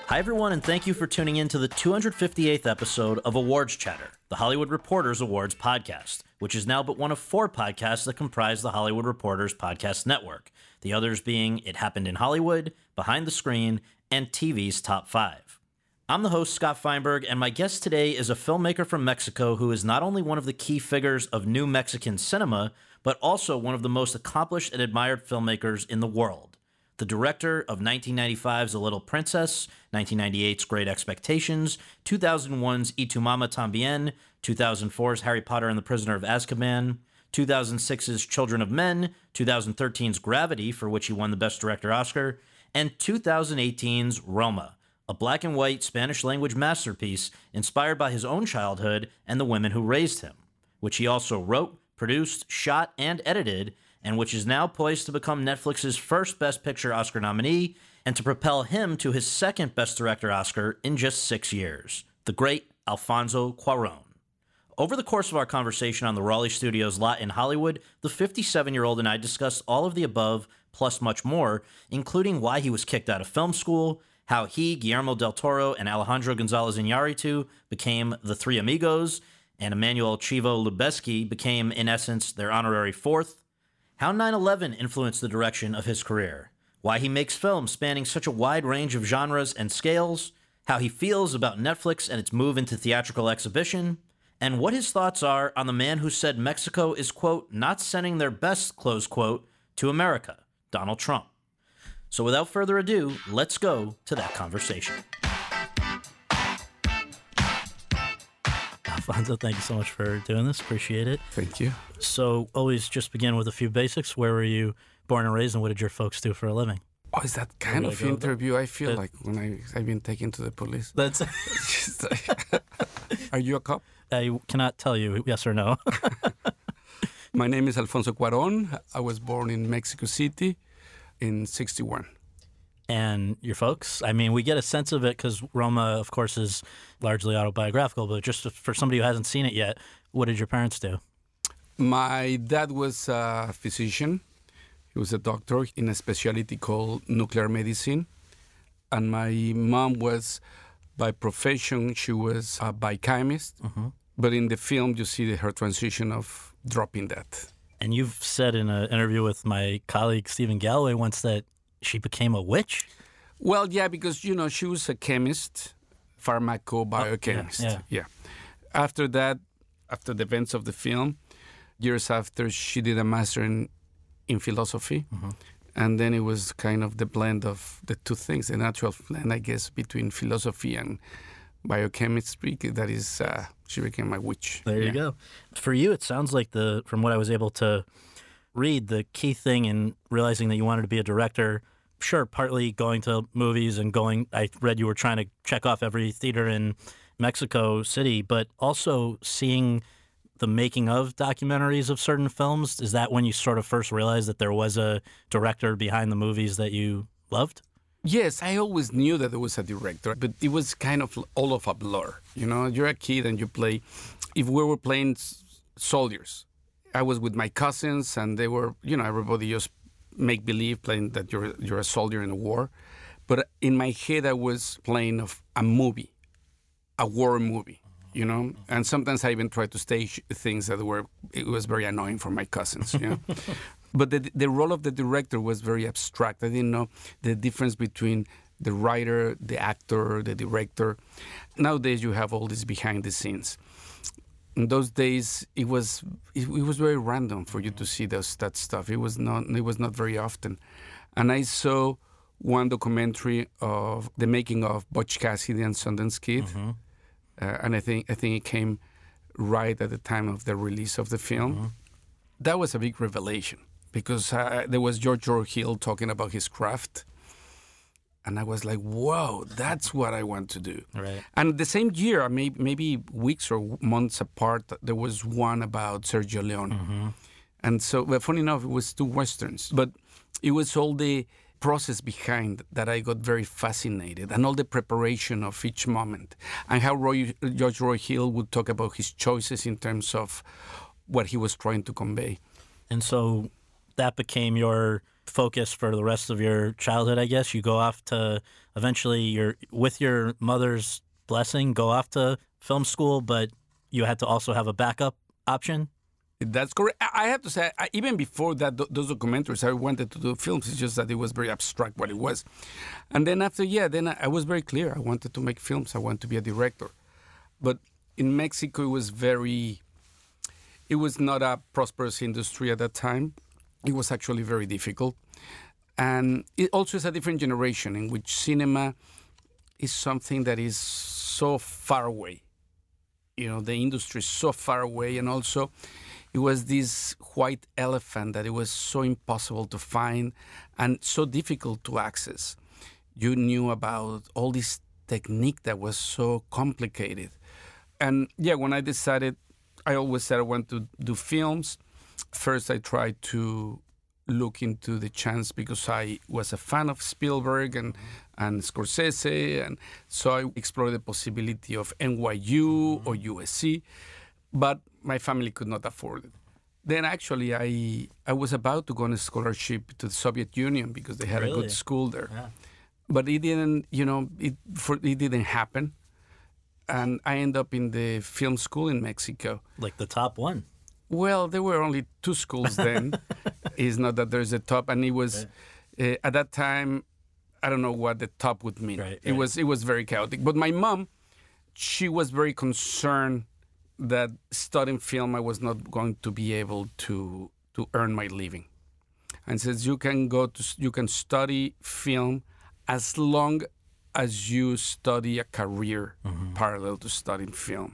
Hi, everyone, and thank you for tuning in to the 258th episode of Awards Chatter, the Hollywood Reporters Awards podcast, which is now but one of 4 podcasts that comprise the Hollywood Reporters podcast network, the others being It Happened in Hollywood, Behind the Screen, and TV's Top 5. I'm the host, Scott Feinberg, and my guest today is a filmmaker from Mexico who is not only one of the key figures of new Mexican cinema, but also one of the most accomplished and admired filmmakers in the world. The director of 1995's A Little Princess, 1998's Great Expectations, 2001's Y Tu Mama Tambien, 2004's Harry Potter and the Prisoner of Azkaban, 2006's Children of Men, 2013's Gravity, for which he won the Best Director Oscar, and 2018's Roma, a black and white Spanish-language masterpiece inspired by his own childhood and the women who raised him, which he also wrote, produced, shot, and edited, and which is now poised to become Netflix's first Best Picture Oscar nominee and to propel him to his second Best Director Oscar in just 6 years, the great Alfonso Cuarón. Over the course of our conversation on the Raleigh Studios lot in Hollywood, the 57-year-old and I discussed all of the above, plus much more, including why he was kicked out of film school, how he, Guillermo del Toro, and Alejandro González Iñárritu became the Three Amigos, and Emmanuel Chivo Lubezki became, in essence, their honorary fourth, how 9/11 influenced the direction of his career, why he makes films spanning such a wide range of genres and scales, how he feels about Netflix and its move into theatrical exhibition, and what his thoughts are on the man who said Mexico is, quote, not sending their best, close quote, to America, Donald Trump. So without further ado, let's go to that conversation. Alfonso, thank you so much for doing this. Appreciate it. Thank you. So always just begin with a few basics. Where were you born and raised, and what did your folks do for a living? Oh, is that kind of interview I feel like when I've been taken to the police? That's. Are you a cop? I cannot tell you yes or no. My name is Alfonso Cuarón. I was born in Mexico City in 1961. And your folks? I mean, we get a sense of it because Roma, of course, is largely autobiographical, but just for somebody who hasn't seen it yet, what did your parents do? My dad was a physician. He was a doctor in a specialty called nuclear medicine. And my mom was, by profession, she was a biochemist. Mm-hmm. But in the film, you see her transition of dropping that. And you've said in an interview with my colleague Stephen Galloway once that she became a witch? Well, yeah, because, she was a chemist, pharmacobiochemist. Yeah. After that, after the events of the film, years after, she did a master in philosophy. Mm-hmm. And then it was kind of the blend of the two things, the natural blend, I guess, between philosophy and biochemistry. That is, she became a witch. There you go. For you, it sounds like from what I was able to read, the key thing in realizing that you wanted to be a director, sure, partly going to movies and I read you were trying to check off every theater in Mexico City, but also seeing the making of documentaries of certain films. Is that when you sort of first realized that there was a director behind the movies that you loved? Yes, I always knew that there was a director, but it was kind of all of a blur. You're a kid and you play. If we were playing soldiers, I was with my cousins, and they were, everybody just make believe playing that you're a soldier in a war. But in my head, I was playing a movie, a war movie, And sometimes I even tried to stage things it was very annoying for my cousins, But the role of the director was very abstract. I didn't know the difference between the writer, the actor, the director. Nowadays, you have all this behind the scenes. In those days, it was very random for you to see that stuff. It was not very often. And I saw one documentary of the making of Butch Cassidy and Sundance Kid, mm-hmm. And I think it came right at the time of the release of the film. Mm-hmm. That was a big revelation because there was George Hill talking about his craft. And I was like, whoa, that's what I want to do. Right. And the same year, maybe weeks or months apart, there was one about Sergio Leone. Mm-hmm. And so, well, funny enough, it was two Westerns. But it was all the process behind that I got very fascinated, and all the preparation of each moment. And how George Roy Hill would talk about his choices in terms of what he was trying to convey. And so that became your focus for the rest of your childhood, I guess. You go off to eventually, with your mother's blessing, go off to film school, but you had to also have a backup option. That's correct. I have to say, even before that, those documentaries, I wanted to do films. It's just that it was very abstract what it was. And then after, then I was very clear. I wanted to make films. I wanted to be a director. But in Mexico, it was not a prosperous industry at that time. It was actually very difficult. And it also is a different generation in which cinema is something that is so far away. The industry is so far away, and also it was this white elephant that it was so impossible to find and so difficult to access. You knew about all this technique that was so complicated. And when I decided, I always said I want to do films. First, I tried to look into the chance because I was a fan of Spielberg and Scorsese, and so I explored the possibility of NYU or USC, but my family could not afford it. Then actually I was about to go on a scholarship to the Soviet Union because they had a good school there. Yeah. But it didn't, it didn't happen. And I ended up in the film school in Mexico. Like the top one. Well, there were only 2 schools then. It's not that there's a top, and it was at that time. I don't know what the top would mean. Right. It was very chaotic. But my mom, she was very concerned that studying film, I was not going to be able to earn my living, and says you can study film as long as you study a career parallel to studying film.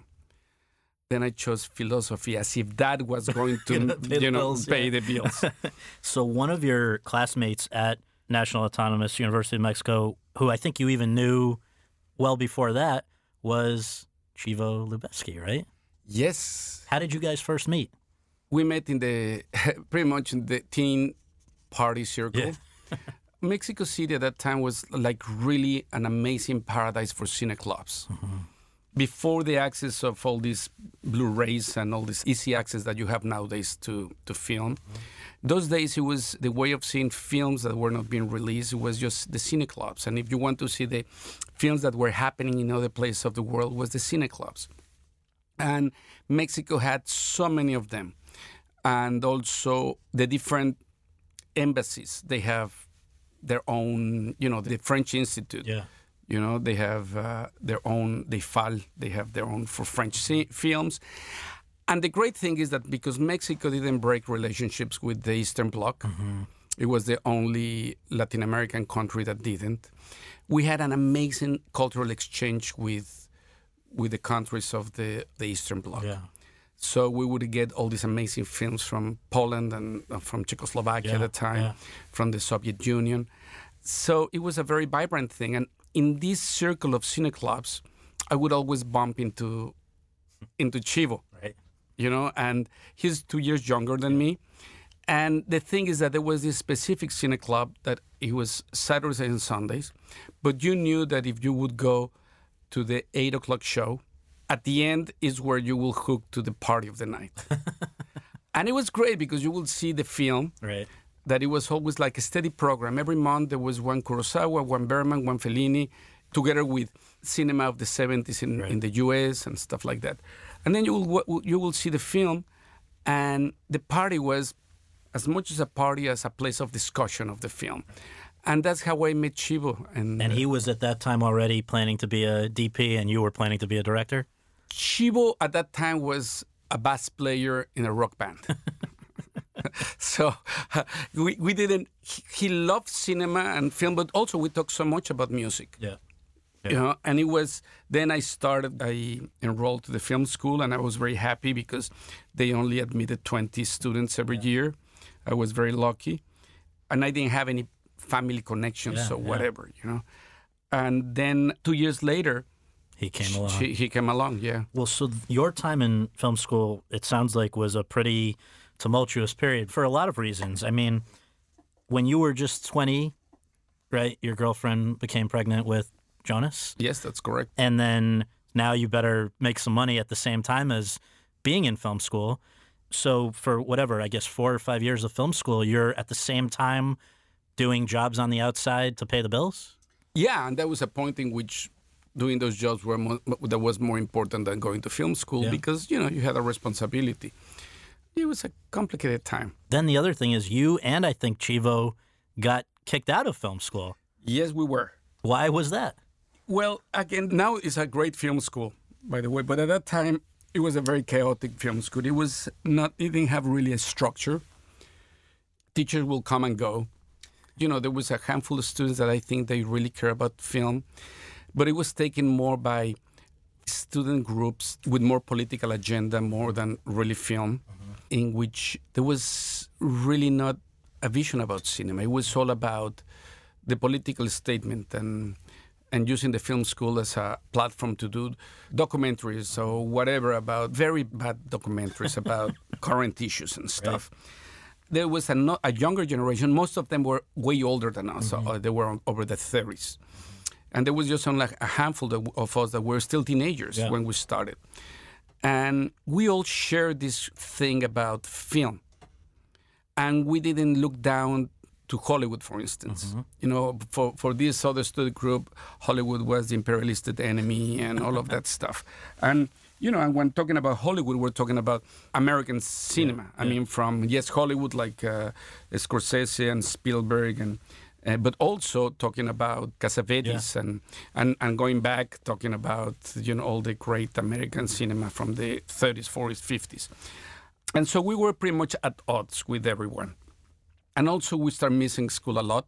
Then I chose philosophy as if that was going to, pay the bills. So one of your classmates at National Autonomous University of Mexico, who I think you even knew well before that, was Chivo Lubezki, right? Yes. How did you guys first meet? We met pretty much in the teen party circle. Yeah. Mexico City at that time was like really an amazing paradise for cine clubs. Mm-hmm. Before the access of all these Blu-rays and all this easy access that you have nowadays to film, those days it was the way of seeing films that were not being released. It was just the cine clubs. And if you want to see the films that were happening in other places of the world, it was the cine clubs. And Mexico had so many of them. And also the different embassies, they have their own, the French Institute. Yeah. They have their own, they have their own for French films. And the great thing is that because Mexico didn't break relationships with the Eastern Bloc, it was the only Latin American country that didn't. We had an amazing cultural exchange with the countries of the Eastern Bloc. Yeah. So we would get all these amazing films from Poland and from Czechoslovakia at the time, from the Soviet Union. So it was a very vibrant thing. And in this circle of cine clubs, I would always bump into Chivo, right? And he's 2 years younger than me. And the thing is that there was this specific cine club that it was Saturdays and Sundays, but you knew that if you would go to the 8 o'clock show, at the end is where you will hook to the party of the night. And it was great because you will see the film. Right. That it was always like a steady program. Every month there was one Kurosawa, one Bergman, one Fellini, together with cinema of the 70s in the U.S. and stuff like that. And then you will see the film, and the party was as much as a party as a place of discussion of the film. And that's how I met Chivo. And he was at that time already planning to be a DP, and you were planning to be a director? Chivo at that time was a bass player in a rock band. So we didn't. He loved cinema and film, but also we talked so much about music. Yeah. And it was then I enrolled to the film school, and I was very happy because they only admitted 20 students every year. I was very lucky, and I didn't have any family connections or whatever, And then 2 years later, he came along. He came along, yeah. Well, so your time in film school, it sounds like, was a pretty tumultuous period for a lot of reasons. I mean, when you were just 20, right, your girlfriend became pregnant with Jonas? Yes, that's correct. And then now you better make some money at the same time as being in film school. So for whatever, I guess 4 or 5 years of film school, you're at the same time doing jobs on the outside to pay the bills? Yeah, and that was a point in which doing those jobs that was more important than going to film school because, you had a responsibility. It was a complicated time. Then the other thing is you and I think Chivo got kicked out of film school. Yes, we were. Why was that? Well, again, now it's a great film school, by the way, but at that time, it was a very chaotic film school. It didn't have really a structure. Teachers will come and go. There was a handful of students that I think they really care about film, but it was taken more by student groups with more political agenda, more than really film, in which there was really not a vision about cinema. It was all about the political statement and using the film school as a platform to do documentaries or whatever about very bad documentaries about current issues and stuff. Right. There was a younger generation. Most of them were way older than us. They were over the 30s. And there was just only a handful of us that were still teenagers when we started. And we all shared this thing about film. And we didn't look down to Hollywood, for instance. For this other student group, Hollywood was the imperialistic enemy and all of that stuff. And, and when talking about Hollywood, we're talking about American cinema. I mean, from, Hollywood, like Scorsese and Spielberg, but also talking about Cassavetes and going back, talking about, all the great American cinema from the 30s, 40s, 50s. And so we were pretty much at odds with everyone. And also we started missing school a lot.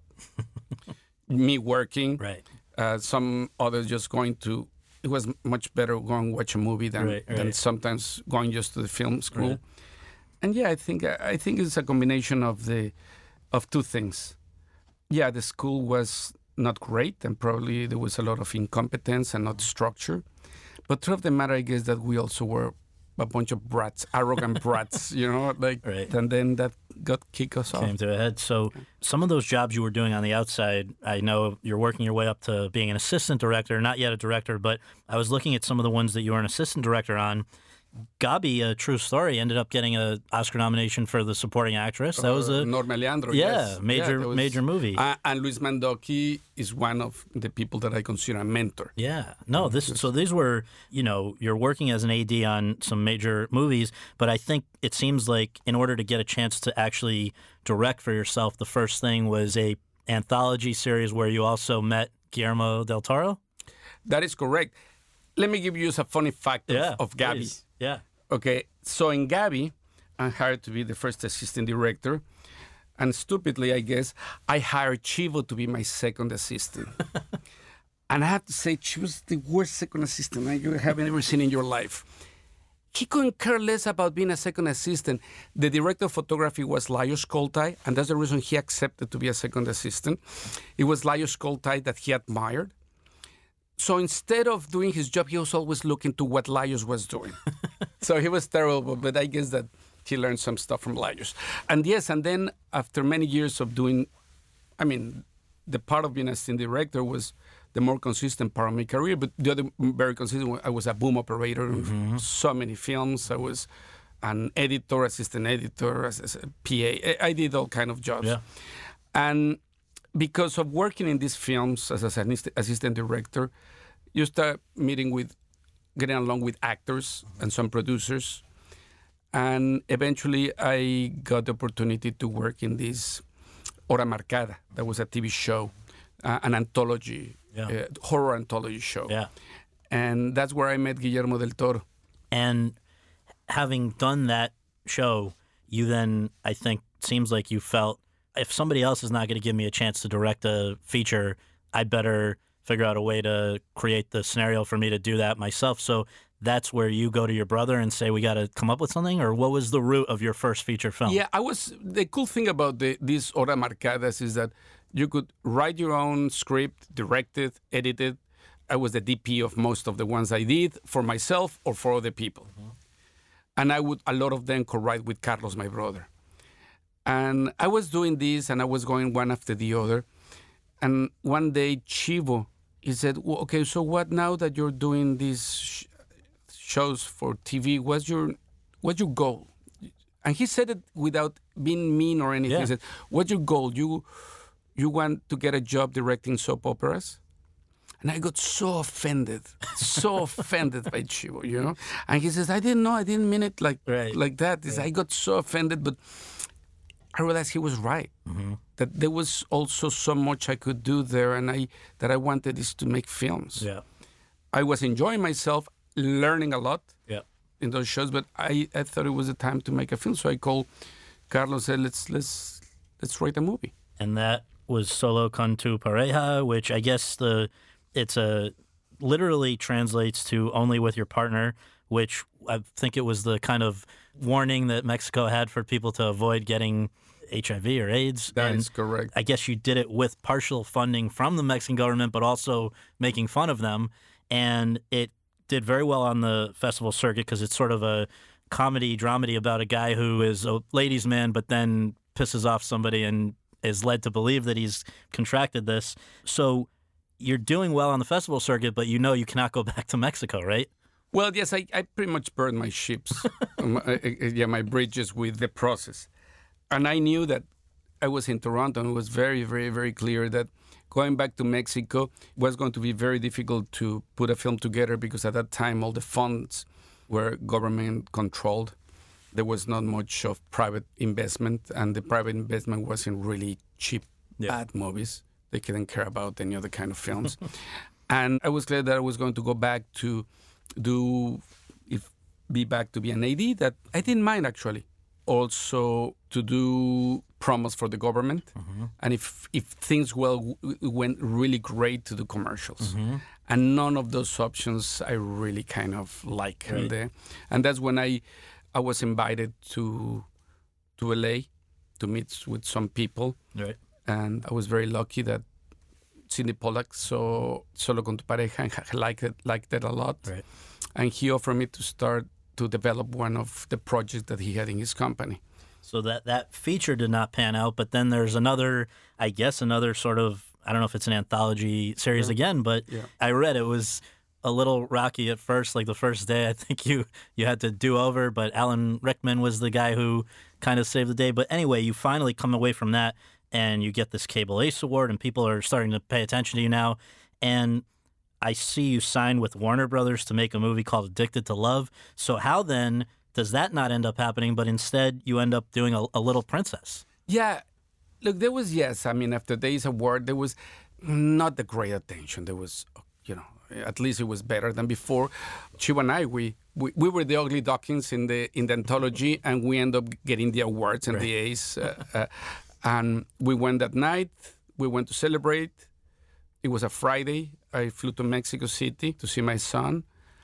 Me working. Right. Some others just going to... It was much better going watch a movie than sometimes going just to the film school. Right. And I think it's a combination of two things. Yeah, the school was not great, and probably there was a lot of incompetence and not structure. But truth of the matter, I guess, that we also were a bunch of brats, arrogant brats, and then that got kicked us off. Came to a head. So some of those jobs you were doing on the outside, I know you're working your way up to being an assistant director, not yet a director, but I was looking at some of the ones that you were an assistant director on. Gabi, a true story, ended up getting an Oscar nomination for the supporting actress. That was a Norma Leandro. Yes. Major movie. And Luis Mandoki is one of the people that I consider a mentor. Yeah, no, so these were, you're working as an AD on some major movies, but I think it seems like in order to get a chance to actually direct for yourself, the first thing was a anthology series where you also met Guillermo del Toro. That is correct. Let me give you a funny fact of Gabi. Please. Yeah. Okay, so in Gabi, I'm hired to be the first assistant director. And stupidly, I guess, I hired Chivo to be my second assistant. And I have to say, she was the worst second assistant you have ever seen in your life. He couldn't care less about being a second assistant. The director of photography was Lajos Koltai, and that's the reason he accepted to be a second assistant. It was Lajos Koltai that he admired. So instead of doing his job, he was always looking to what Lajos was doing. So he was terrible, but I guess that he learned some stuff from Lajos. And then after many years of doing, the part of being a assistant director was the more consistent part of my career, but the other very consistent, I was a boom operator in so many films. I was an editor, assistant editor, as a PA. I did all kind of jobs. Yeah. And because of working in these films as an assistant director, you start getting along with actors and some producers. And eventually I got the opportunity to work in this Hora Marcada. That was a TV show, an anthology, horror anthology show. Yeah. And that's where I met Guillermo del Toro. And having done that show, you then, I think, seems like you felt, if somebody else is not going to give me a chance to direct a feature, I better figure out a way to create the scenario for me to do that myself. So that's where you go to your brother and say, we got to come up with something? Or what was the root of your first feature film? Yeah, the cool thing about these Hora Marcadas is that you could write your own script, direct it, edit it. I was the DP of most of the ones I did for myself or for other people. And a lot of them co-write with Carlos, my brother. And I was doing this, and I was going one after the other. And one day, Chivo, he said, well, okay, so what now that you're doing these shows for TV, what's your goal? And he said it without being mean or anything. Yeah. He said, what's your goal? You you want to get a job directing soap operas? And I got so offended by Chivo, you know. And he says, I didn't know, I didn't mean it like that. Right. I got so offended, but I realized he was right. Mm-hmm. That there was also so much I could do there, and I wanted is to make films. Yeah, I was enjoying myself, learning a lot in those shows, but I thought it was a time to make a film. So I called Carlos and said, let's write a movie. And that was Solo con tu pareja, which I guess literally translates to only with your partner, which I think it was the kind of warning that Mexico had for people to avoid getting HIV or AIDS. That is correct. I guess you did it with partial funding from the Mexican government, but also making fun of them. And it did very well on the festival circuit because it's sort of a comedy-dramedy about a guy who is a ladies' man, but then pisses off somebody and is led to believe that he's contracted this. So you're doing well on the festival circuit, but you know you cannot go back to Mexico, right? Well, yes, I pretty much burned my ships, my bridges with the process. And I knew that I was in Toronto, and it was very, very, very clear that going back to Mexico was going to be very difficult to put a film together because at that time all the funds were government controlled. There was not much of private investment, and the private investment was in really cheap, bad movies. They didn't care about any other kind of films. And I was glad that I was going to go back to be an AD, that I didn't mind actually. Also to do promos for the government, and if things went really great, to do commercials. And none of those options I really kind of like. Right. And that's when I was invited to LA to meet with some people. Right. And I was very lucky that Sidney Pollack saw Solo con tu pareja and liked it a lot. Right. And he offered me to start to develop one of the projects that he had in his company. So that feature did not pan out, but then there's another sort of, I don't know if it's an anthology series again, but I read it was a little rocky at first. Like the first day, I think you had to do over, but Alan Rickman was the guy who kind of saved the day. But anyway, you finally come away from that and you get this Cable Ace Award, and people are starting to pay attention to you now. And I see you signed with Warner Brothers to make a movie called Addicted to Love. So how then does that not end up happening, but instead you end up doing a Little Princess? Yeah. Look, there was, after Days Award, there was not the great attention. There was, at least it was better than before. Chivo and I, we were the ugly ducklings in the anthology, and we ended up getting the awards and the Ace. And we went that night. We went to celebrate. It was a Friday. I flew to Mexico City to see my son.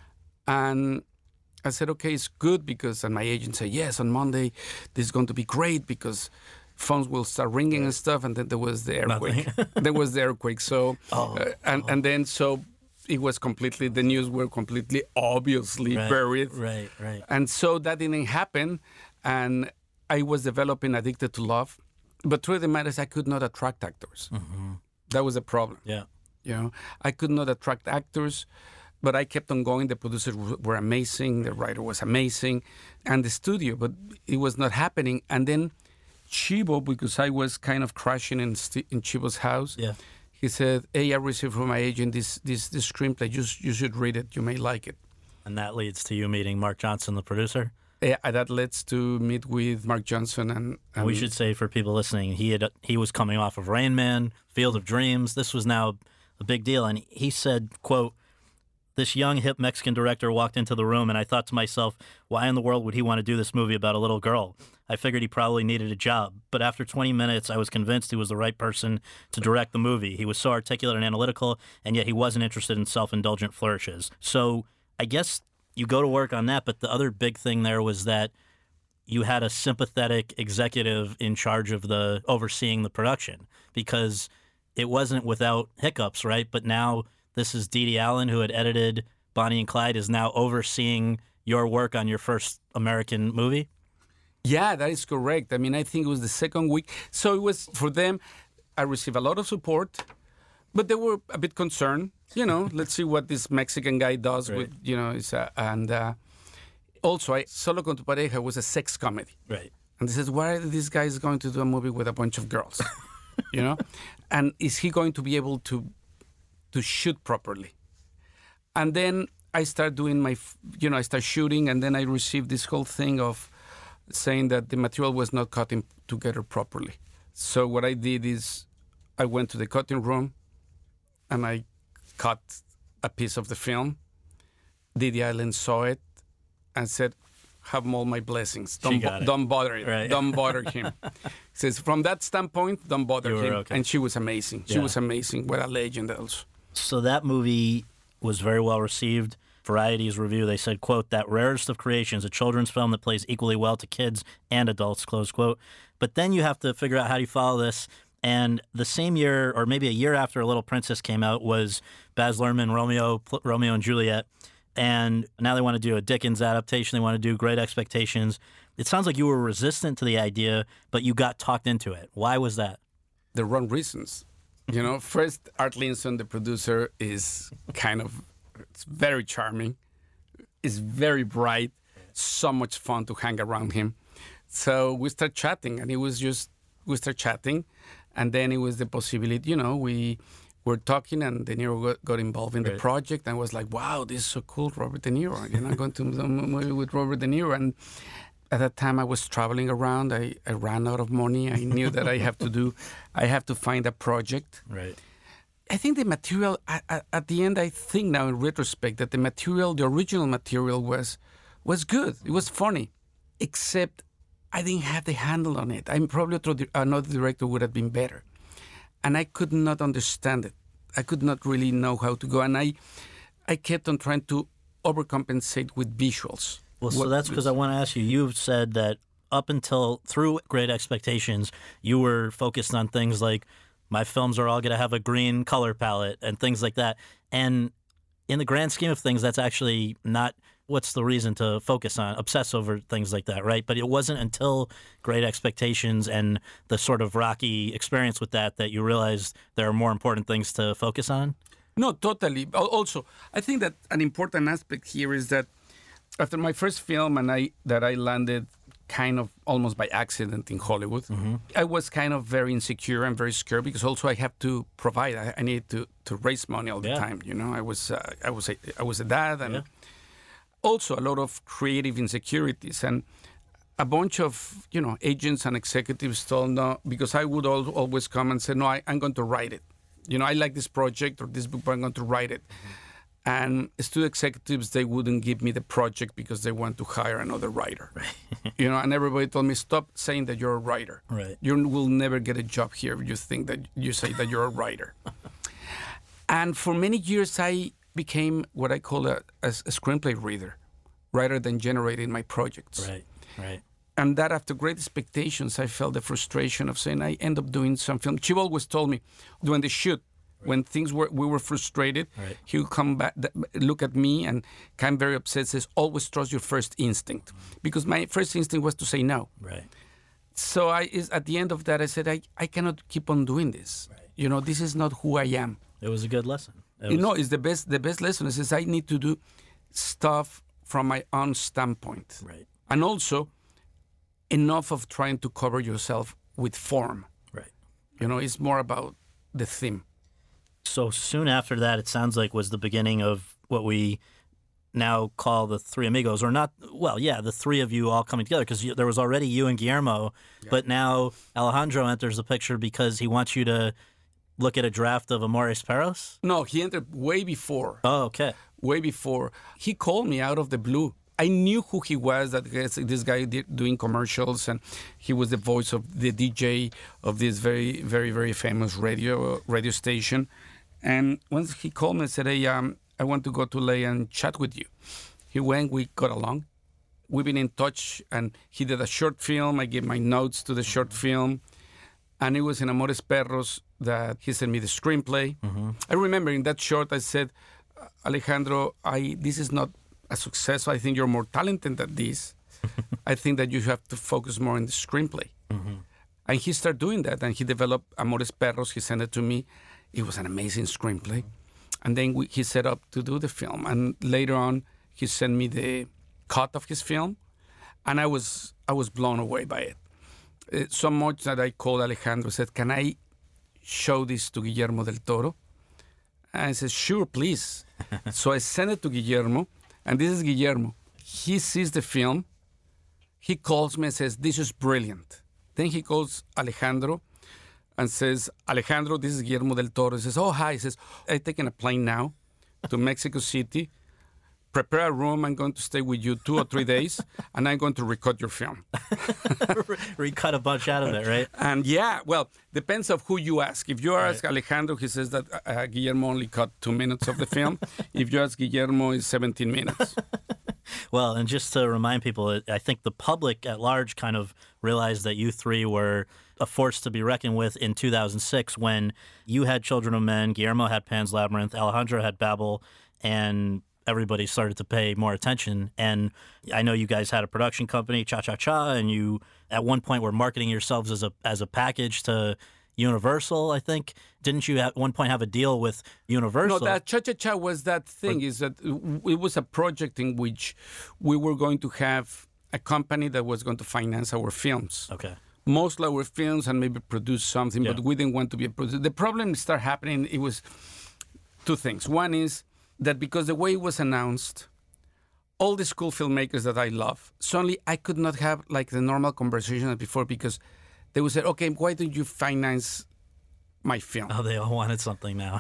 And I said, okay, it's good because, and my agent said, yes, on Monday, this is going to be great because phones will start ringing and stuff. And then there was the earthquake. So, and then it was completely, the news were completely obviously buried. Right. And so that didn't happen. And I was developing Addicted to Love. But truth of the matter is I could not attract actors. Mm-hmm. That was a problem. Yeah. I could not attract actors, but I kept on going. The producers were amazing. The writer was amazing. And the studio, but it was not happening. And then Chivo, because I was kind of crashing in Chivo's house, he said, hey, I received from my agent this screenplay. You should read it. You may like it. And that leads to you meeting Mark Johnson, the producer? Yeah, that leads to meet with Mark Johnson. And we should say for people listening, he was coming off of Rain Man, Field of Dreams. This was now a big deal. And he said, quote, this young, hip Mexican director walked into the room, and I thought to myself, why in the world would he want to do this movie about a little girl? I figured he probably needed a job. But after 20 minutes, I was convinced he was the right person to direct the movie. He was so articulate and analytical, and yet he wasn't interested in self-indulgent flourishes. So I guess you go to work on that, but the other big thing there was that you had a sympathetic executive in charge of overseeing the production, because it wasn't without hiccups, right? But now this is Dede Allen, who had edited Bonnie and Clyde, is now overseeing your work on your first American movie? Yeah, that is correct. I mean, I think it was the second week. So it was, for them, I received a lot of support, but they were a bit concerned. Let's see what this Mexican guy does with, also, Solo con tu pareja was a sex comedy. Right. And they said, why are these guys going to do a movie with a bunch of girls? you know? And is he going to be able to shoot properly? And then I start doing I start shooting, and then I received this whole thing of saying that the material was not cutting together properly. So what I did is I went to the cutting room and I cut a piece of the film. Didi Island saw it and said, have all my blessings. Don't bother it. Right. Don't bother him. Says, from that standpoint, don't bother him. Okay. And she was amazing. She was amazing. What a legend also. So that movie was very well received. Variety's review, they said, quote, that rarest of creations, a children's film that plays equally well to kids and adults, close quote. But then you have to figure out how do you follow this. And the same year, or maybe a year after A Little Princess came out, was Baz Luhrmann, Romeo and Juliet. And now they want to do a Dickens adaptation. They want to do Great Expectations. It sounds like you were resistant to the idea, but you got talked into it. Why was that? The wrong reasons. First, Art Linson, the producer, is it's very charming. Is very bright. So much fun to hang around him. So we start chatting, and we start chatting. And then it was the possibility, we were talking, and De Niro got involved in the project, and was like, wow, this is so cool, Robert De Niro. I'm going to do a movie with Robert De Niro. And at that time, I was traveling around. I ran out of money. I knew that I have to find a project. Right. I think the material, at the end, I think now in retrospect, that the original material was good. It was funny, except I didn't have the handle on it. I'm probably another director would have been better. And I could not understand it. I could not really know how to go. And I kept on trying to overcompensate with visuals. Well, so that's because I want to ask you, you've said that through Great Expectations, you were focused on things like, my films are all going to have a green color palette and things like that. And in the grand scheme of things, that's actually not what's the reason to obsess over things like that, right? But it wasn't until Great Expectations and the sort of rocky experience with that you realized there are more important things to focus on? No, totally. Also, I think that an important aspect here is that after my first film, I landed kind of almost by accident in Hollywood, I was kind of very insecure and very scared because also I have to provide. I needed to raise money all the time. I was a dad, and also a lot of creative insecurities, and a bunch of agents and executives told no, because I would always come and say, no, I'm going to write it. I like this project or this book, but I'm going to write it. And studio executives, they wouldn't give me the project because they want to hire another writer. Right. And everybody told me, stop saying that you're a writer. Right. You will never get a job here if you say that you're a writer. And for many years, I became what I call a screenplay reader, rather than generating my projects. Right. And that after Great Expectations, I felt the frustration of saying I end up doing some film. She always told me, during the shoot, when we were frustrated, he would come back, look at me, and kind of very upset, says, always trust your first instinct. Because my first instinct was to say no. Right. So at the end of that, I said, I cannot keep on doing this. Right. This is not who I am. It was a good lesson. It's the best lesson. Is I need to do stuff from my own standpoint. Right. And also, enough of trying to cover yourself with form. Right. It's more about the theme. So soon after that, it sounds like was the beginning of what we now call the Three Amigos, or not, the three of you all coming together, because there was already you and Guillermo, but now Alejandro enters the picture because he wants you to look at a draft of Amores Perros? No, he entered way before. Oh, okay. Way before. He called me out of the blue. I knew who he was, that this guy doing commercials, and he was the voice of the DJ of this very, very, very famous radio station. And once he called me and said, hey, I want to go to LA and chat with you. He went, we got along. We've been in touch, and he did a short film. I gave my notes to the short film. And it was in Amores Perros that he sent me the screenplay. Mm-hmm. I remember in that short, I said, Alejandro, this is not a success. I think you're more talented than this. I think that you have to focus more on the screenplay. Mm-hmm. And he started doing that, and he developed Amores Perros. He sent it to me. It was an amazing screenplay. And then he set up to do the film. And later on, he sent me the cut of his film. And I was blown away by it. So much that I called Alejandro, said, can I show this to Guillermo del Toro? And I said, sure, please. So I sent it to Guillermo, and this is Guillermo. He sees the film. He calls me and says, this is brilliant. Then he calls Alejandro and says, Alejandro, this is Guillermo del Toro. He says, oh, hi. He says, I'm taking a plane now to Mexico City. Prepare a room. I'm going to stay with you 2 or 3 days, and I'm going to recut your film. Recut a bunch out of it, right? And yeah, well, depends of who you ask. If you ask Alejandro, he says that Guillermo only cut 2 minutes of the film. If you ask Guillermo, it's 17 minutes. Well, and just to remind people, I think the public at large kind of realized that you three were a force to be reckoned with in 2006 when you had Children of Men, Guillermo had Pan's Labyrinth, Alejandro had Babel, and everybody started to pay more attention. And I know you guys had a production company, Cha Cha Cha, and you at one point were marketing yourselves as a package to Universal, I think. Didn't you at one point have a deal with Universal? No, that Cha Cha Cha was that thing, is that it was a project in which we were going to have a company that was going to finance our films. Okay. Mostly our films and maybe produce something, but we didn't want to be a producer. The problem started happening, it was 2 things. One is that because the way it was announced, all the school filmmakers that I love, suddenly I could not have like the normal conversation as before because they would say, okay, why don't you finance my film? Oh, they all wanted something now.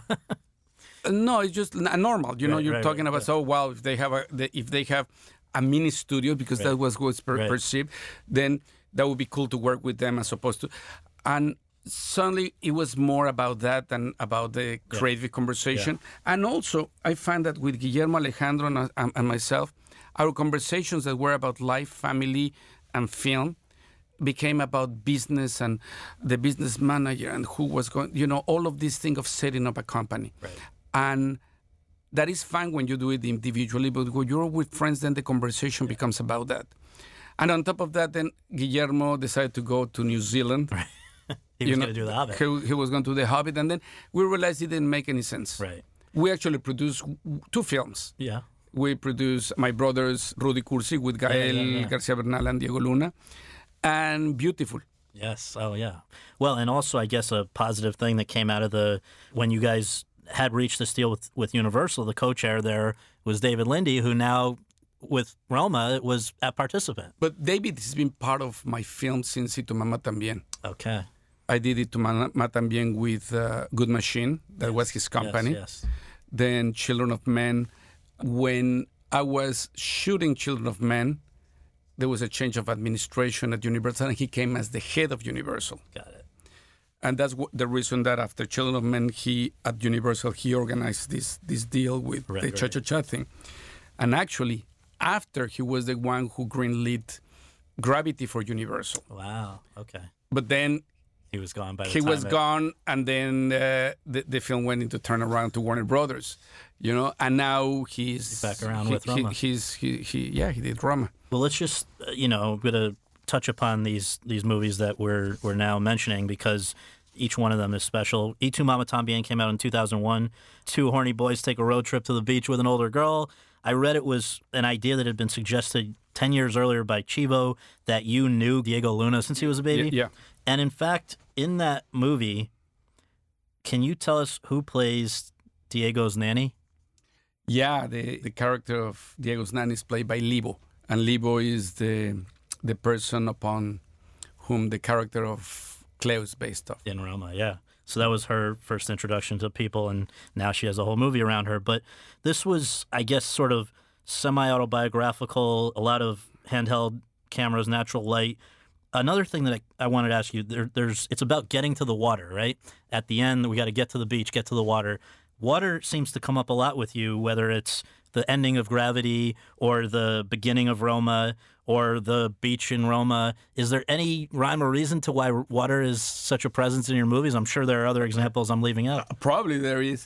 No, it's just normal. You know, you're talking about, so, well, if they have a mini studio, because that was what's perceived, then that would be cool to work with them as opposed to... And suddenly it was more about that than about the creative conversation. And also, I find that with Guillermo, Alejandro, and myself, our conversations that were about life, family, and film became about business and the business manager and who was going, you know, all of this thing of setting up a company. Right. And that is fine when you do it individually, but when you're with friends, then the conversation becomes about that. And on top of that, then Guillermo decided to go to New Zealand. Right. He was going to do The Hobbit. He was going to do The Hobbit, and then we realized it didn't make any sense. Right. We actually produced 2 films. Yeah. We produced my brothers, Rudy Cursi, with Gael Garcia Bernal and Diego Luna, and Beautiful. Yes. Oh, yeah. Well, and also, I guess a positive thing that came out of when you guys had reached this deal with Universal, the co-chair there was David Lindy, who now, with Roma, was a participant. But David has been part of my film since Y Tu Mamá También. Okay. I did Y Tu Mamá También with Good Machine. That was his company. Yes. Then Children of Men. When I was shooting Children of Men, there was a change of administration at Universal, and he came as the head of Universal. Got it. And that's the reason that after Children of Men, at Universal, he organized this deal with the Cha Cha Cha thing. And actually, after he was the one who greenlit Gravity for Universal. Wow. Okay. But then he was gone by the he time was gone, and then the film went into turnaround to Warner Brothers, you know, and now he's back around with Roma. He did Roma. Well, let's just we're gonna touch upon these movies that we're now mentioning because each one of them is special. Y Tu Mamá También came out in 2001. 2 horny boys take a road trip to the beach with an older girl. I read it was an idea that had been suggested 10 years earlier by Chivo, that you knew Diego Luna since he was a baby. Yeah. And in fact, in that movie, can you tell us who plays Diego's nanny? Yeah, the character of Diego's nanny is played by Libo. And Libo is the person upon whom the character of Cleo is based off. In Roma, yeah. So that was her first introduction to people, and now she has a whole movie around her. But this was, I guess, sort of semi-autobiographical, a lot of handheld cameras, natural light. Another thing that I wanted to ask you, it's about getting to the water, right? At the end, we got to get to the beach, get to the water. Water seems to come up a lot with you, whether it's the ending of Gravity or the beginning of Roma or the beach in Roma. Is there any rhyme or reason to why water is such a presence in your movies? I'm sure there are other examples I'm leaving out. Probably there is.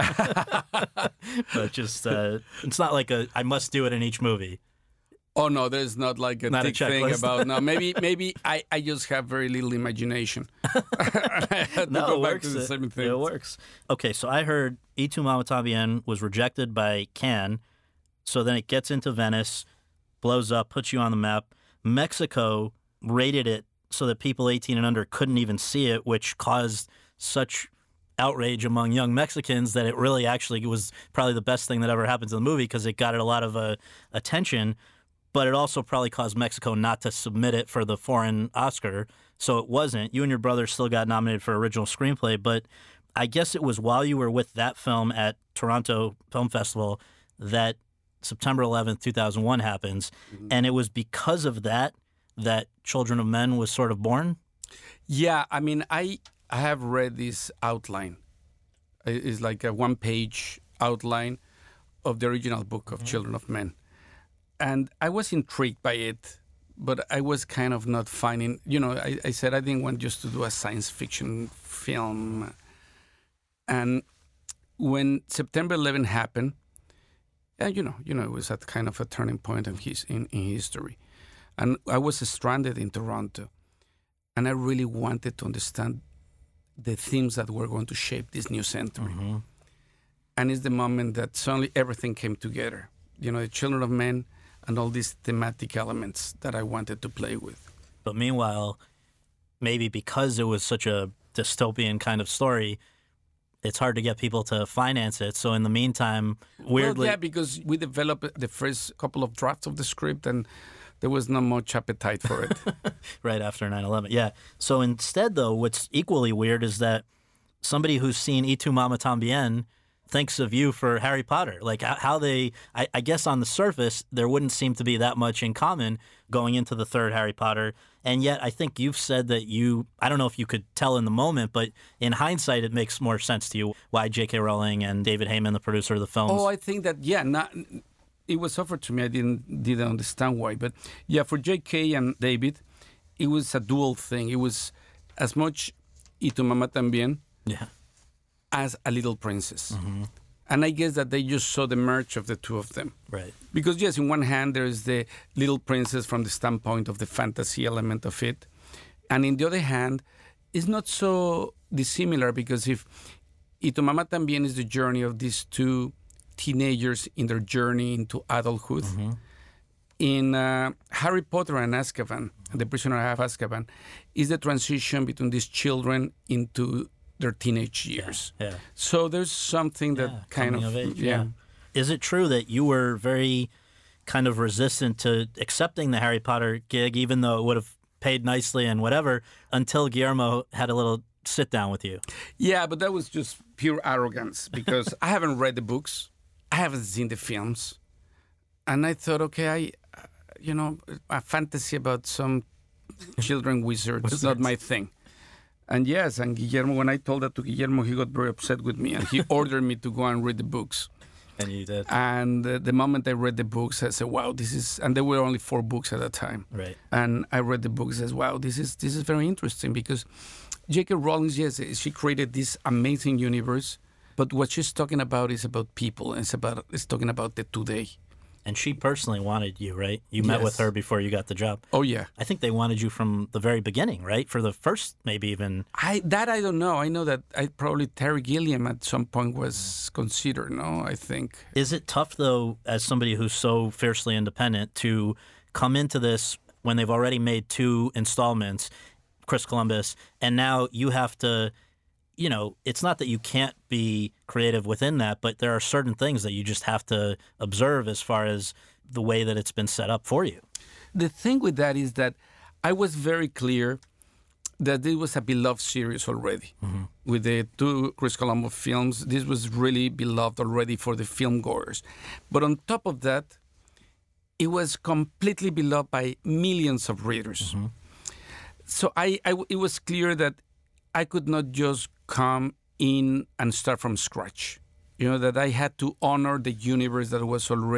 But just, it's not like I must do it in each movie. Oh, no, there's not like a thick thing about... No, maybe I just have very little imagination. No, it works. It works. Okay, so I heard Y Tu Mamá También was rejected by Cannes, so then it gets into Venice, blows up, puts you on the map. Mexico rated it so that people 18 and under couldn't even see it, which caused such outrage among young Mexicans that it really actually was probably the best thing that ever happened to the movie because it got it a lot of attention, but it also probably caused Mexico not to submit it for the foreign Oscar, so it wasn't. You and your brother still got nominated for original screenplay, but I guess it was while you were with that film at Toronto Film Festival that September 11th, 2001 happens, and it was because of that Children of Men was sort of born? Yeah, I mean, I have read this outline. It's like a one-page outline of the original book of Children of Men. And I was intrigued by it, but I was kind of not finding, I said I didn't want just to do a science fiction film. And when September 11 happened, it was at kind of a turning point in history. And I was stranded in Toronto. And I really wanted to understand the themes that were going to shape this new century. Mm-hmm. And it's the moment that suddenly everything came together. The Children of Men and all these thematic elements that I wanted to play with. But meanwhile, maybe because it was such a dystopian kind of story, it's hard to get people to finance it. So in the meantime, weirdly... Well, yeah, because we developed the first couple of drafts of the script and there was not much appetite for it. Right after 9/11, yeah. So instead, though, what's equally weird is that somebody who's seen Y Tu Mamá También thinks of you for Harry Potter. Like how they, I guess on the surface, there wouldn't seem to be that much in common going into the third Harry Potter. And yet I think you've said that I don't know if you could tell in the moment, but in hindsight, it makes more sense to you why J.K. Rowling and David Heyman, the producer of the films. Oh, I think that, it was offered to me. I didn't understand why. But yeah, for J.K. and David, it was a dual thing. It was as much Y Tu Mamá También as A Little Princess. Mm-hmm. And I guess that they just saw the merge of the two of them. Right. Because, yes, in one hand, there is the Little Princess from the standpoint of the fantasy element of it. And in the other hand, it's not so dissimilar because if Y Tu Mamá También is the journey of these two teenagers in their journey into adulthood. Mm-hmm. In Harry Potter and Azkaban, The Prisoner of Azkaban, is the transition between these children into their teenage years. Yeah. So there's something that kind of age, Is it true that you were very kind of resistant to accepting the Harry Potter gig, even though it would have paid nicely and whatever, until Guillermo had a little sit down with you? Yeah, but that was just pure arrogance because I haven't read the books. I haven't seen the films. And I thought, okay, a fantasy about some children wizards is not my thing. And yes, and Guillermo, when I told that to Guillermo, he got very upset with me and he ordered me to go and read the books. And you did? And the moment I read the books, I said, wow, this is, and there were only 4 books at that time. Right. And I read the books and said, wow, this is very interesting because J.K. Rowling, yes, she created this amazing universe. But what she's talking about is about people. It's talking about the today. And she personally wanted you, right? You met with her before you got the job. Oh, yeah. I think they wanted you from the very beginning, right? For the first, maybe even... I don't know. I know that probably Terry Gilliam at some point was considered, I think. Is it tough, though, as somebody who's so fiercely independent, to come into this when they've already made 2 installments, Chris Columbus, and now you have to... it's not that you can't be creative within that, but there are certain things that you just have to observe as far as the way that it's been set up for you. The thing with that is that I was very clear that this was a beloved series already. Mm-hmm. With the 2 Chris Columbus films, this was really beloved already for the film goers. But on top of that, it was completely beloved by millions of readers. Mm-hmm. So it was clear that I could not just come in and start from scratch. That I had to honor the universe that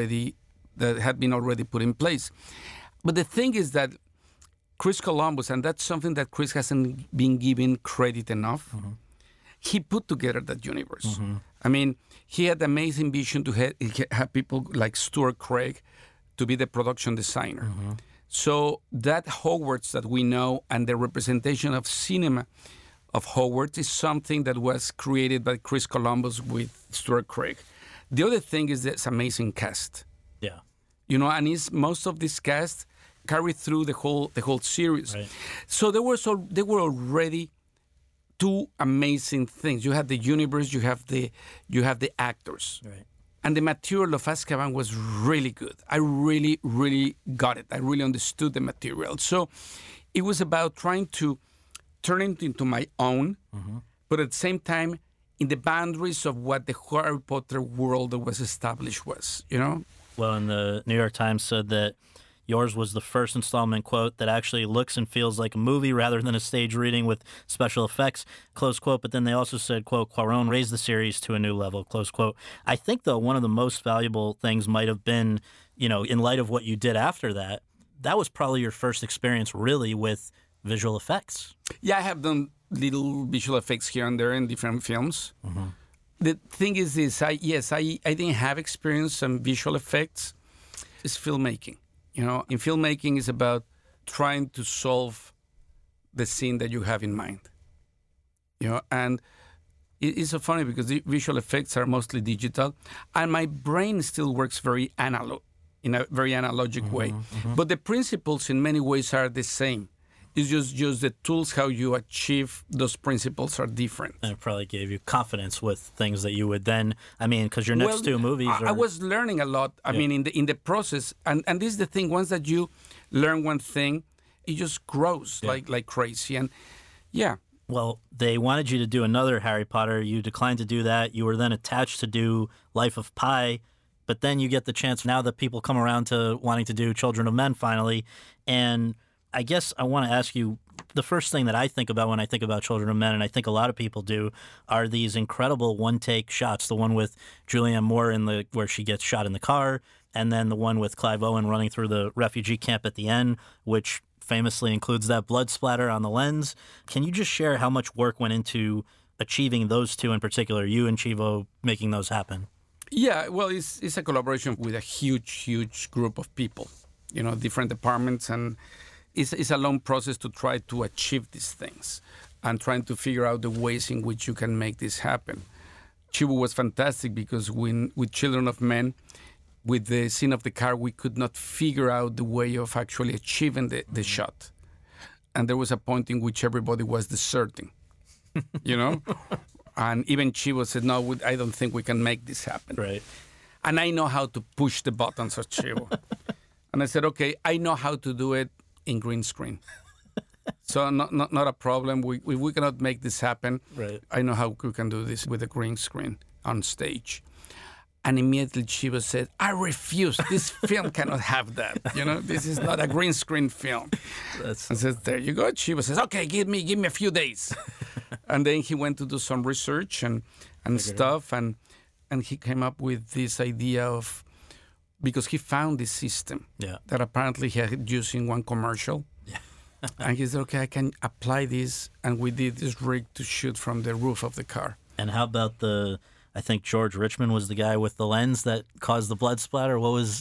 had been already put in place. But the thing is that Chris Columbus, and that's something that Chris hasn't been given credit enough, mm-hmm. he put together that universe. Mm-hmm. I mean, he had amazing vision to have people like Stuart Craig to be the production designer. Mm-hmm. So that Hogwarts that we know and the representation of cinema of Hogwarts is something that was created by Chris Columbus with Stuart Craig. The other thing is this amazing cast. Yeah. And most of this cast carried through the whole series. Right. So they were already two amazing things. You have the universe, you have the actors. Right. And the material of Azkaban was really good. I really, really got it. I really understood the material. So it was about trying to turn it into my own, but at the same time, in the boundaries of what the Harry Potter world that was established was, you know? Well, and the New York Times said that yours was the first installment, quote, that actually looks and feels like a movie rather than a stage reading with special effects, close quote. But then they also said, quote, Cuarón raised the series to a new level, close quote. I think, though, one of the most valuable things might have been, you know, in light of what you did after that, that was probably your first experience really with visual effects. Yeah, I have done little visual effects here and there in different films. The thing is this, I didn't have experience in visual effects. It's filmmaking. You know, in filmmaking, it's about trying to solve the scene that you have in mind. You know, and it's so funny because the visual effects are mostly digital, and my brain still works very analog, in a very analogic way. But the principles, in many ways, are the same. It's just the tools, how you achieve those principles are different. And it probably gave you confidence with things that you would then, I mean, because your next two movies are... I was learning a lot. I mean, in the process, and this is the thing, once that you learn one thing, it just grows like crazy. And yeah. Well, they wanted you to do another Harry Potter. You declined to do that. You were then attached to do Life of Pi, but then you get the chance now that people come around to wanting to do Children of Men finally. And I guess I want to ask you, the first thing that I think about when I think about Children of Men, and I think a lot of people do, are these incredible one-take shots. The one with Julianne Moore where she gets shot in the car, and then the one with Clive Owen running through the refugee camp at the end, which famously includes that blood splatter on the lens. Can you just share how much work went into achieving those two in particular, you and Chivo making those happen? Yeah, well, it's a collaboration with a huge group of people, you know, different departments, and it's a long process to try to achieve these things and trying to figure out the ways in which you can make this happen. Chivo was fantastic because with Children of Men, with the scene of the car, we could not figure out the way of actually achieving the shot. And there was a point in which everybody was deserting, you know? And even Chivo said, no, I don't think we can make this happen. Right. And I know how to push the buttons of Chivo. And I said, okay, I know how to do it in green screen. So not a problem. We cannot make this happen. Right. I know how we can do this with a green screen on stage. And immediately Chivo said, I refuse. This film cannot have that. You know, this is not a green screen film. I said, there you go. Chivo says, okay, give me a few days. And then he went to do some research and stuff. And he came up with this idea of, because he found this system that apparently he had used in one commercial. Yeah. And he said, okay, I can apply this. And we did this rig to shoot from the roof of the car. And how about I think George Richmond was the guy with the lens that caused the blood splatter.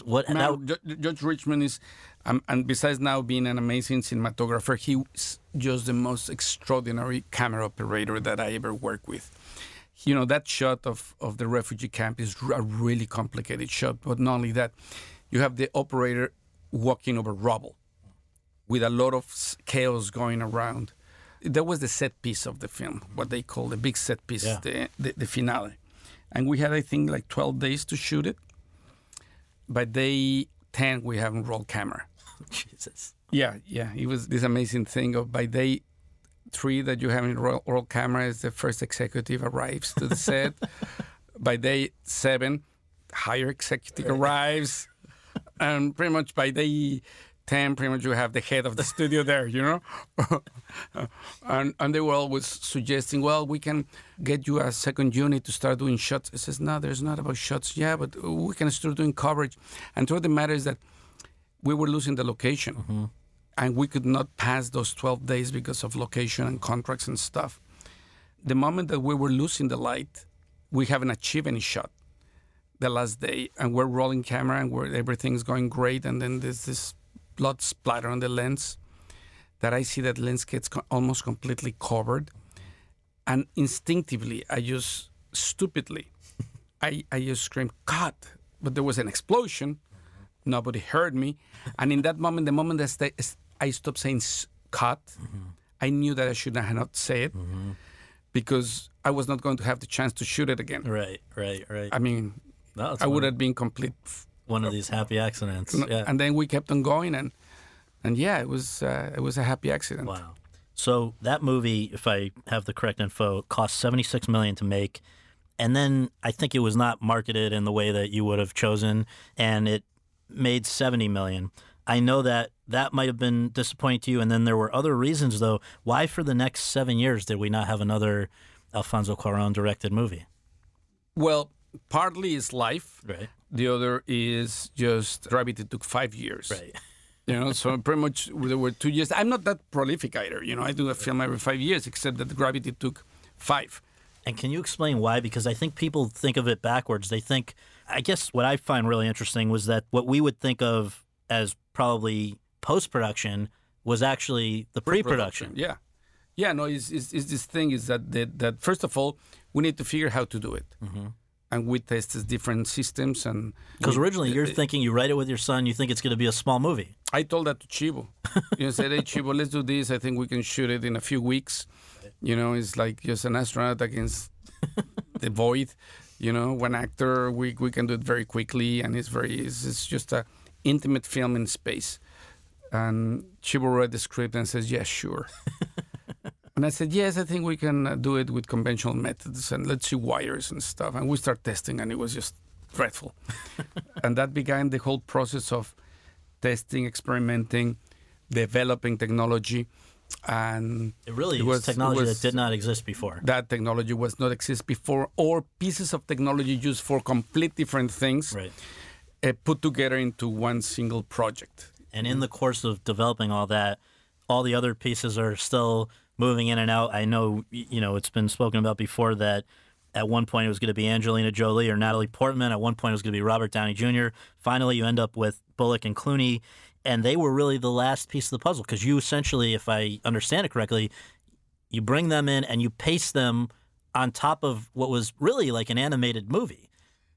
George Richmond is, and besides now being an amazing cinematographer, he's just the most extraordinary camera operator that I ever worked with. You know, that shot of the refugee camp is a really complicated shot. But not only that, you have the operator walking over rubble with a lot of chaos going around. That was the set piece of the film, what they call the big set piece, the finale. And we had, I think, like 12 days to shoot it. By day 10, we have a roll camera. Jesus. Yeah. It was this amazing thing of by day 3 that you have in roll camera is the first executive arrives to the set. By day 7, higher executive arrives. And pretty much by day 10, pretty much you have the head of the studio there, you know? and they were always suggesting, well, we can get you a second unit to start doing shots. I says, no, there's not about shots. Yeah, but we can start doing coverage. And the truth of the matter is that we were losing the location. Mm-hmm. And we could not pass those 12 days because of location and contracts and stuff. The moment that we were losing the light, we haven't achieved any shot the last day. And we're rolling camera and everything's going great. And then there's this blood splatter on the lens that I see that lens gets almost completely covered. And instinctively, I just stupidly, I just screamed, cut. But there was an explosion. Nobody heard me. And in that moment, the moment that I stopped saying cut, I knew that I should not say it. because I was not going to have the chance to shoot it again. Right. I mean, No, it's I would have been complete. one of these happy accidents. Yeah. And then we kept on going, and yeah, it was a happy accident. Wow. So that movie, if I have the correct info, cost $76 million to make, and then I think it was not marketed in the way that you would have chosen, and it made $70 million. I know that might have been disappointing to you, and then there were other reasons, though. Why for the next 7 years did we not have another Alfonso Cuarón directed movie? Well, partly is life. Right. The other is just Gravity took 5 years. Right. So pretty much there were 2 years. I'm not that prolific either. I do a film every 5 years, except that Gravity took 5. And can you explain why? Because I think people think of it backwards. They think, I guess what I find really interesting was that what we would think of as probably post-production was actually the pre-production. Yeah. Yeah, no, it's this thing is that first of all, we need to figure how to do it. Mm-hmm. And we tested different systems. And because originally you're thinking you write it with your son, you think it's going to be a small movie. I told that to Chivo. Said, hey, Chivo, let's do this. I think we can shoot it in a few weeks. It's like just an astronaut against the void. One actor, we can do it very quickly. And it's just a intimate film in space. And Chivo read the script and says, yes, sure. And I said, yes, I think we can do it with conventional methods, and let's see wires and stuff. And we start testing, and it was just dreadful. And that began the whole process of testing, experimenting, developing technology. And it was technology that did not exist before. That technology was not exist before, or pieces of technology used for complete different things, right, put together into one single project. And in the course of developing all that, all the other pieces are still moving in and out. I know, it's been spoken about before that at one point it was going to be Angelina Jolie or Natalie Portman. At one point it was going to be Robert Downey Jr. Finally, you end up with Bullock and Clooney, and they were really the last piece of the puzzle because you essentially, if I understand it correctly, you bring them in and you paste them on top of what was really like an animated movie.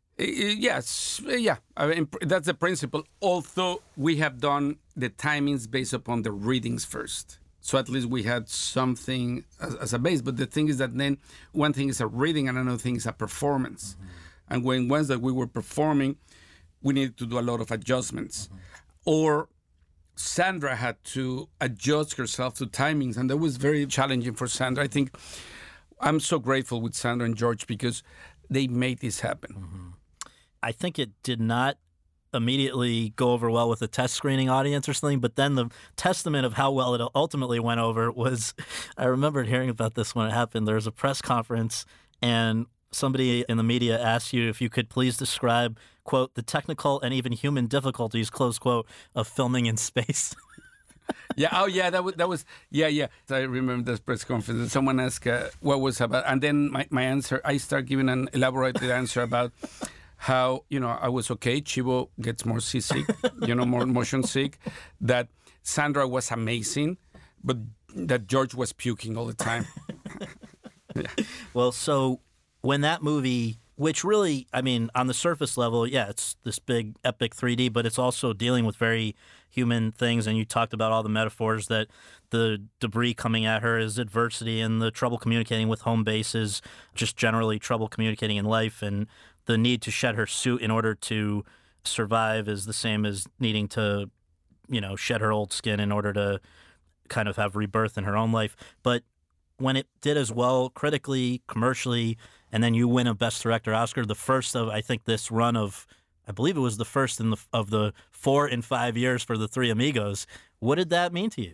Yes, yeah. I mean, that's the principle. Although we have done the timings based upon the readings first. So at least we had something as a base. But the thing is that then one thing is a reading and another thing is a performance. Mm-hmm. And once that we were performing, we needed to do a lot of adjustments. Mm-hmm. Or Sandra had to adjust herself to timings. And that was very challenging for Sandra. I think I'm so grateful with Sandra and George because they made this happen. Mm-hmm. I think it did not immediately go over well with a test screening audience or something, but then the testament of how well it ultimately went over was, I remembered hearing about this when it happened. There was a press conference and somebody in the media asked you if you could please describe, quote, the technical and even human difficulties, close quote, of filming in space. Yeah. Oh, yeah. That was. Yeah. I remember this press conference. Someone asked what was about, and then my answer. I start giving an elaborated answer about how I was okay. Chivo gets more seasick, more motion sick. That Sandra was amazing, but that George was puking all the time. Yeah. Well, so when that movie, which really, I mean, on the surface level, yeah, it's this big epic 3D, but it's also dealing with very human things. And you talked about all the metaphors that the debris coming at her is adversity and the trouble communicating with home bases, just generally trouble communicating in life, and the need to shed her suit in order to survive is the same as needing to, shed her old skin in order to kind of have rebirth in her own life. But when it did as well critically, commercially, and then you win a Best Director Oscar, the first of, I think, this run of, I believe it was the first of the 4 and 5 years for the Three Amigos. What did that mean to you?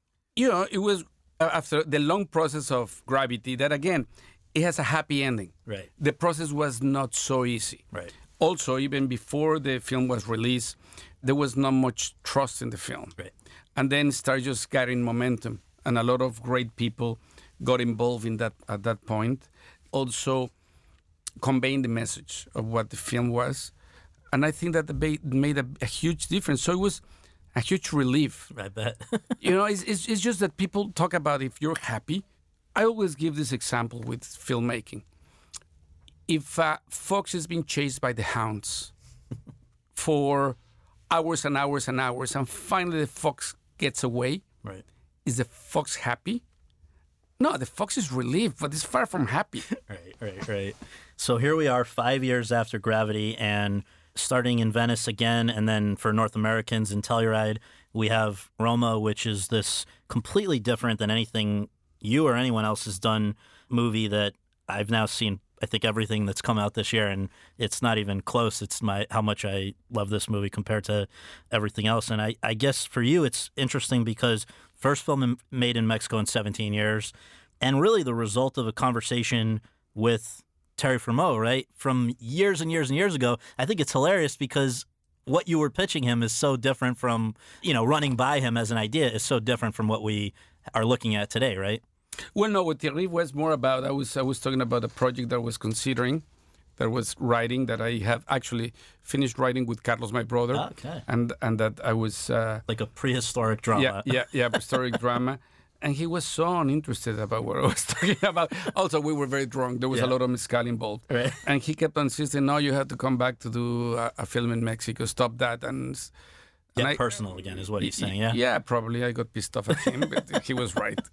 It was after the long process of Gravity that, again, it has a happy ending. Right. The process was not so easy. Right. Also, even before the film was released, there was not much trust in the film. Right. And then it started just getting momentum, and a lot of great people got involved in that at that point. Also, conveying the message of what the film was, and I think that made a huge difference. So it was a huge relief. I bet. It's just that people talk about if you're happy. I always give this example with filmmaking. If a fox is being chased by the hounds for hours and hours and hours, and finally the fox gets away, right? Is the fox happy? No, the fox is relieved, but it's far from happy. Right. So here we are 5 years after Gravity and starting in Venice again, and then for North Americans in Telluride, we have Roma, which is this completely different than anything you or anyone else has done movie that I've now seen, I think, everything that's come out this year, and it's not even close. It's how much I love this movie compared to everything else. And I guess for you, it's interesting because first film made in Mexico in 17 years, and really the result of a conversation with Terry Fremeau, right? From years and years and years ago. I think it's hilarious because what you were pitching him is so different from, running by him as an idea is so different from what we are looking at today, right? Well, no, with Thierry was more about, I was talking about a project that I was considering, that was writing, that I have actually finished writing with Carlos, my brother. Okay. And that I was... like a prehistoric drama. Yeah, prehistoric drama. And he was so uninterested about what I was talking about. Also, we were very drunk. There was a lot of mezcal involved. Right. And he kept insisting, no, you have to come back to do a film in Mexico. Stop that. And Get personal again is what he's saying, yeah? Yeah, probably. I got pissed off at him, but he was right.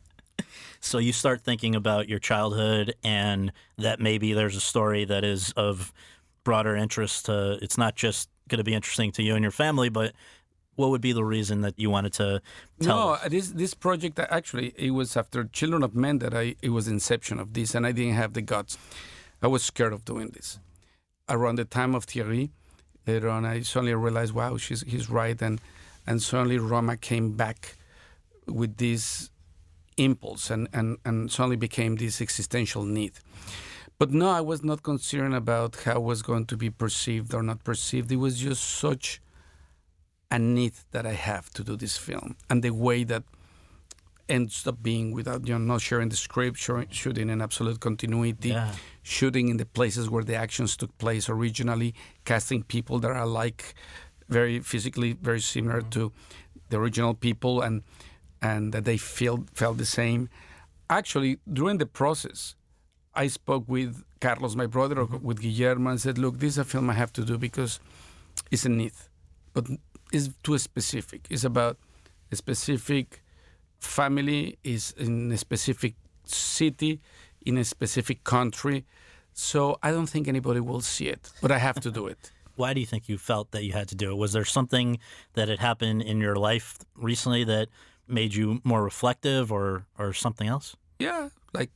So you start thinking about your childhood and that maybe there's a story that is of broader interest. It's not just going to be interesting to you and your family, but what would be the reason that you wanted to tell us? This project, actually, it was after Children of Men that it was the inception of this, and I didn't have the guts. I was scared of doing this. Around the time of Thierry, later on, I suddenly realized, wow, he's right, and suddenly Roma came back with this impulse and suddenly became this existential need. But no, I was not concerned about how it was going to be perceived or not perceived. It was just such a need that I have to do this film, and the way that ends up being without not sharing the script, shooting in absolute continuity, shooting in the places where the actions took place originally, casting people that are very physically very similar to the original people, and that they felt the same. Actually, during the process, I spoke with Carlos, my brother, or with Guillermo, and said, look, this is a film I have to do because it's a need, but it's too specific. It's about a specific family, is in a specific city, in a specific country. So I don't think anybody will see it, but I have to do it. Why do you think you felt that you had to do it? Was there something that had happened in your life recently that made you more reflective or something else? Yeah, like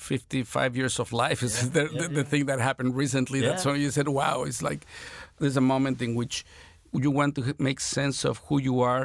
55 years of life is the thing that happened recently. Yeah. That's when you said, wow, it's like there's a moment in which you want to make sense of who you are,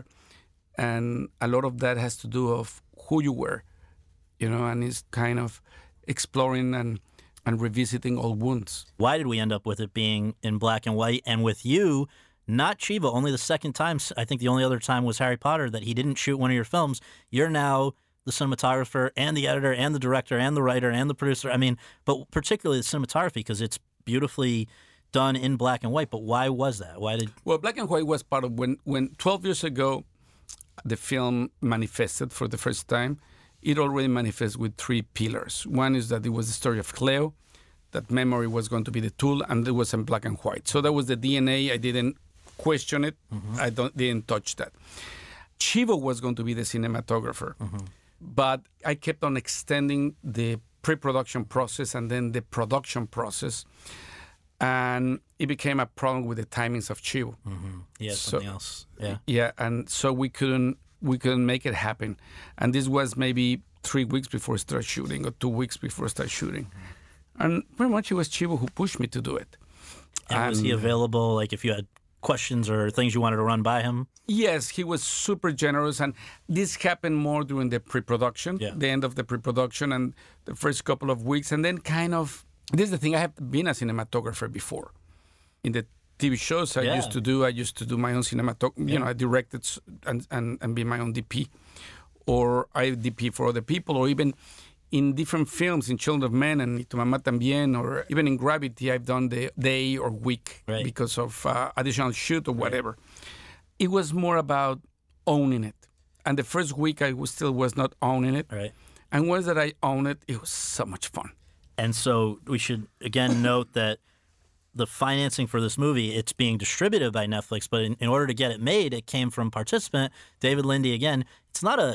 and a lot of that has to do of who you were, and it's kind of exploring and revisiting old wounds. Why did we end up with it being in black and white? And with you, not Chivo, only the second time. I think the only other time was Harry Potter that he didn't shoot one of your films. You're now the cinematographer and the editor and the director and the writer and the producer. I mean, but particularly the cinematography because it's beautifully done in black and white. But why was that? Well, black and white was part of when 12 years ago the film manifested for the first time. It already manifests with three pillars. One is that it was the story of Cleo, that memory was going to be the tool, and it was in black and white. So that was the DNA. I didn't question it. I didn't touch that. Chivo was going to be the cinematographer, but I kept on extending the pre-production process and then the production process, and it became a problem with the timings of Chivo. Yeah, something else. Yeah, and so we couldn't make it happen. And this was maybe 3 weeks before I started shooting, or 2 weeks before I started shooting. And pretty much it was Chivo who pushed me to do it. And was he available, like if you had questions or things you wanted to run by him? Yes, he was super generous. And this happened more during the pre-production, the end of the pre-production and the first couple of weeks. And then this is the thing, I have been a cinematographer before. In the TV shows I used to do my own cinematography. I directed and be my own DP. Or I DP for other people, or even in different films, in Children of Men and Tu Mamá También, or even in Gravity, I've done the day or week because of additional shoot or whatever. It was more about owning it. And the first week, I still was not owning it. Right. And once that I owned it, it was so much fun. And so we should, again, note that the financing for this movie, it's being distributed by Netflix, but in order to get it made, it came from participant David Lindy. Again, it's not a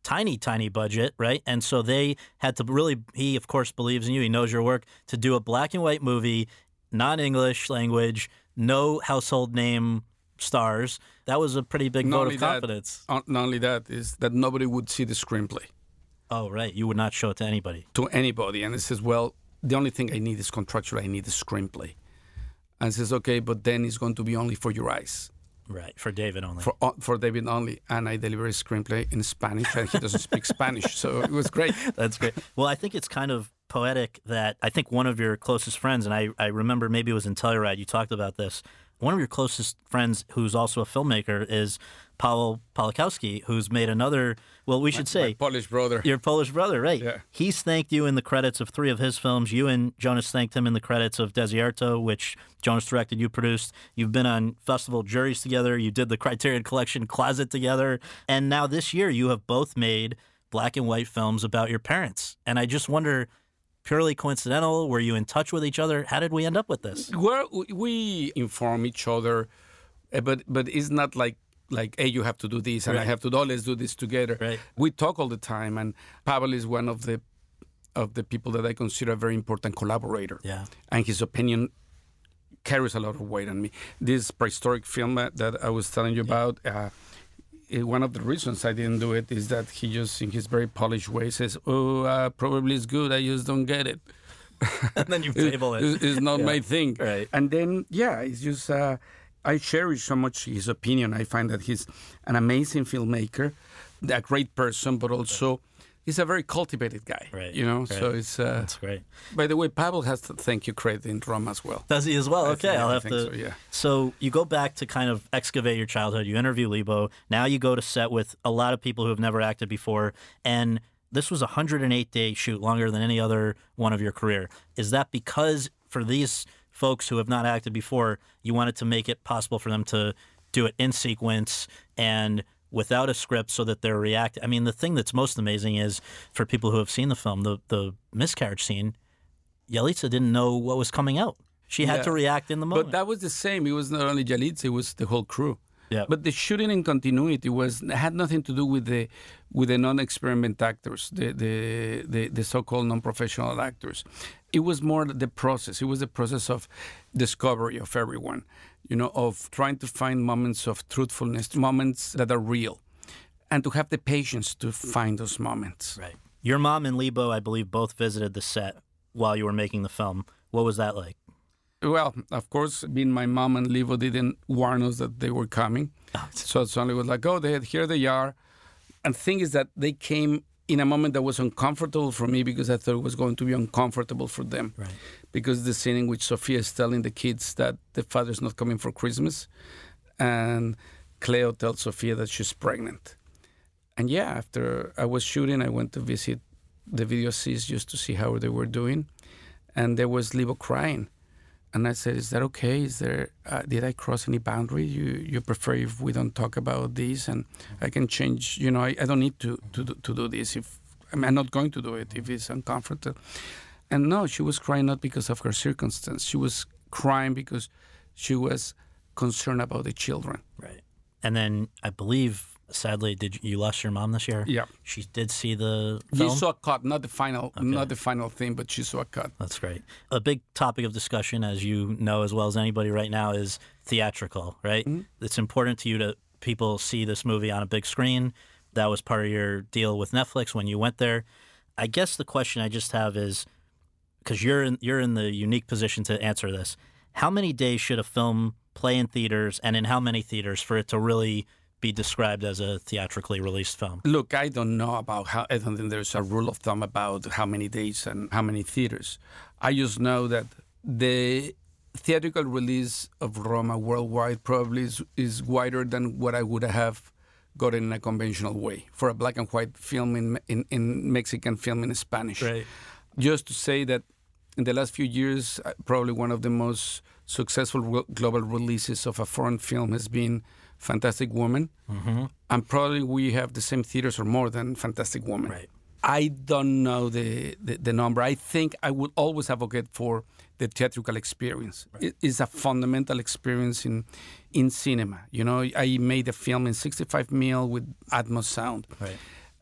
tiny budget, right? And so they had to really, he of course believes in you, he knows your work, to do a black and white movie, non-English language, no household name stars. That was a pretty big vote of confidence. Not only that, is that nobody would see the screenplay. Oh, right. You would not show it to anybody. To anybody. And it says, well, the only thing I need is contractual. I need a screenplay. And says, okay, but then it's going to be only for your eyes. Right, for David only. For David only. And I deliver a screenplay in Spanish, and he doesn't speak Spanish. So it was great. That's great. Well, I think it's kind of poetic that I think one of your closest friends, and I remember maybe it was in Telluride, you talked about this, one of your closest friends who's also a filmmaker is Paweł Pawlikowski, who's made another, well, we should say... My Polish brother. Your Polish brother, right. Yeah. He's thanked you in the credits of 3 of his films. You and Jonas thanked him in the credits of Desierto, which Jonas directed, you produced. You've been on festival juries together. You did the Criterion Collection Closet together. And now this year you have both made black and white films about your parents. And I just wonder... Purely coincidental? Were you in touch with each other? How did we end up with this? We inform each other, but it's not like, hey, you have to do this, and I have to do, let's do this together. Right. We talk all the time, and Paweł is one of the people that I consider a very important collaborator. Yeah. And his opinion carries a lot of weight on me. This prehistoric film that I was telling you about, one of the reasons I didn't do it is that he just, in his very polished way, says, probably it's good, I just don't get it. And then you table it. It's not my thing. Right. And then, it's just, I cherish so much his opinion. I find that he's an amazing filmmaker, a great person, but also he's a very cultivated guy. Right. Right. So it's... That's great. By the way, Paweł has to thank you credit in Roma as well. Does he as well? Okay, I'll have to... So, yeah. So you go back to kind of excavate your childhood. You interview Lebo. Now you go to set with a lot of people who have never acted before. And this was a 108-day shoot, longer than any other one of your career. Is that because for these folks who have not acted before, you wanted to make it possible for them to do it in sequence and without a script so that they're reacting? I mean, the thing that's most amazing is for people who have seen the film, the miscarriage scene, Yalitza didn't know what was coming out. She had to react in the moment. But that was the same. It was not only Yalitza, it was the whole crew. Yeah. But the shooting in continuity had nothing to do with the non-experiment actors, the so-called non-professional actors. It was more the process. It was the process of discovery of everyone, of trying to find moments of truthfulness, moments that are real, and to have the patience to find those moments. Right. Your mom and Lebo, I believe, both visited the set while you were making the film. What was that like? Well, of course, being my mom and Lebo didn't warn us that they were coming. So it only was like, here they are. And the thing is that they came in a moment that was uncomfortable for me because I thought it was going to be uncomfortable for them. Right. Because the scene in which Sofia is telling the kids that the father's not coming for Christmas, and Cleo tells Sofia that she's pregnant. And after I was shooting, I went to visit the video scenes just to see how they were doing. And there was Lebo crying. And I said, is that okay? Did I cross any boundary? You prefer if we don't talk about this? And I can change, I don't need to do this. I'm not going to do it if it's uncomfortable. And no, she was crying not because of her circumstance. She was crying because she was concerned about the children. Right. And then I believe, sadly, you lost your mom this year? Yeah. She did see the film? She saw a cut, not the final thing, but she saw a cut. That's great. A big topic of discussion, as you know as well as anybody right now, is theatrical, right? Mm-hmm. It's important to you to people see this movie on a big screen. That was part of your deal with Netflix when you went there. I guess the question I just have is, because you're in the unique position to answer this, how many days should a film play in theaters, and in how many theaters for it to really be described as a theatrically released film? Look, I don't know about how. I don't think there's a rule of thumb about how many days and how many theaters. I just know that the theatrical release of Roma worldwide probably is wider than what I would have gotten in a conventional way for a black and white film in Mexican film in Spanish. Right. Just to say that in the last few years, probably one of the most successful global releases of a foreign film has been Fantastic Woman. Mm-hmm. And probably we have the same theaters or more than Fantastic Woman. Right. I don't know the number. I think I would always advocate for the theatrical experience. Right. It is a fundamental experience in cinema. I made a film in 65 mm with Atmos sound. Right.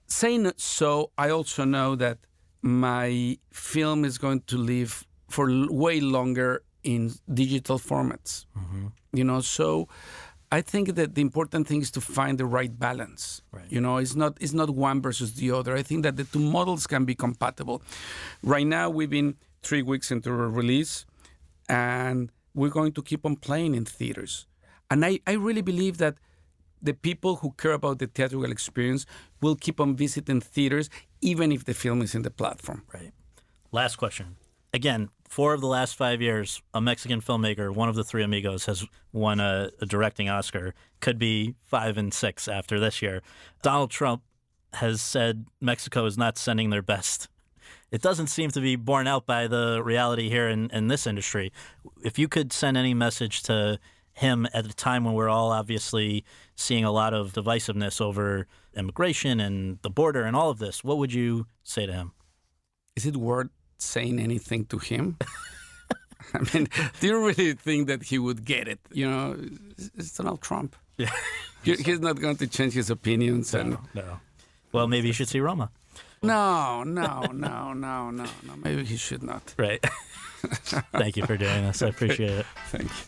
saying so, I also know that my film is going to live for way longer in digital formats. So I think that the important thing is to find the right balance. Right. It's not one versus the other. I think that the two models can be compatible. Right now, we've been 3 weeks into a release, and we're going to keep on playing in theaters. And I really believe that the people who care about the theatrical experience will keep on visiting theaters, even if the film is in the platform. Right. Last question. Again, 4 of the last 5 years, a Mexican filmmaker, one of the 3 amigos, has won a directing Oscar. Could be 5 and 6 after this year. Donald Trump has said Mexico is not sending their best. It doesn't seem to be borne out by the reality here in this industry. If you could send any message to him at a time when we're all obviously seeing a lot of divisiveness over immigration and the border and all of this, what would you say to him? Is it worth saying anything to him? I mean, do you really think that he would get it? It's Donald Trump. Yeah. He's not going to change his opinions. No. Well, maybe you should see Roma. No. Maybe he should not. Right. Thank you for doing this. I appreciate it. Thank you.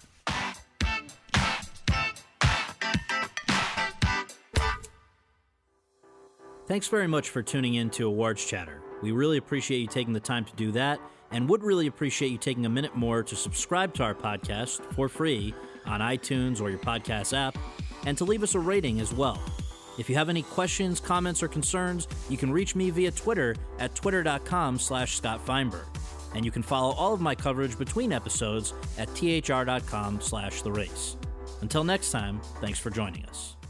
Thanks very much for tuning in to Awards Chatter. We really appreciate you taking the time to do that, and would really appreciate you taking a minute more to subscribe to our podcast for free on iTunes or your podcast app, and to leave us a rating as well. If you have any questions, comments, or concerns, you can reach me via Twitter at twitter.com/Scott Feinberg. And you can follow all of my coverage between episodes at thr.com/The Race. Until next time, thanks for joining us.